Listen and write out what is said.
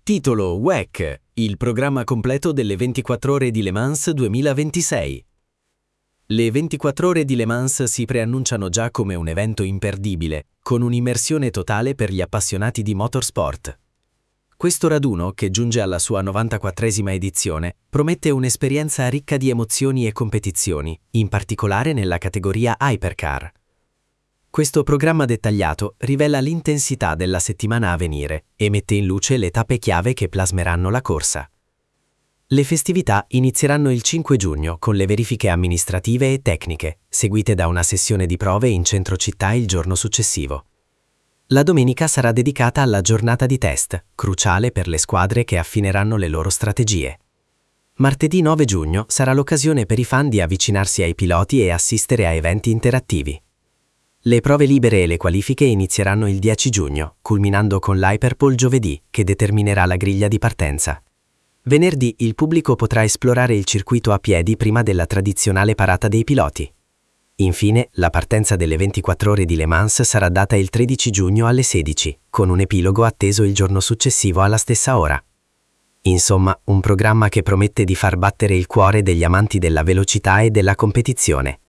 Titolo WEC, il programma completo delle 24 ore di Le Mans 2026. Le 24 ore di Le Mans si preannunciano già come un evento imperdibile, con un'immersione totale per gli appassionati di motorsport. Questo raduno, che giunge alla sua 94esima edizione, promette un'esperienza ricca di emozioni e competizioni, in particolare nella categoria Hypercar. Questo programma dettagliato rivela l'intensità della settimana a venire e mette in luce le tappe chiave che plasmeranno la corsa. Le festività inizieranno il 5 giugno con le verifiche amministrative e tecniche, seguite da una sessione di prove in centro città il giorno successivo. La domenica sarà dedicata alla giornata di test, cruciale per le squadre che affineranno le loro strategie. Martedì 9 giugno sarà l'occasione per i fan di avvicinarsi ai piloti e assistere a eventi interattivi. Le prove libere e le qualifiche inizieranno il 10 giugno, culminando con l'Hyperpole giovedì, che determinerà la griglia di partenza. Venerdì il pubblico potrà esplorare il circuito a piedi prima della tradizionale parata dei piloti. Infine, la partenza delle 24 ore di Le Mans sarà data il 13 giugno alle 16, con un epilogo atteso il giorno successivo alla stessa ora. Insomma, un programma che promette di far battere il cuore degli amanti della velocità e della competizione.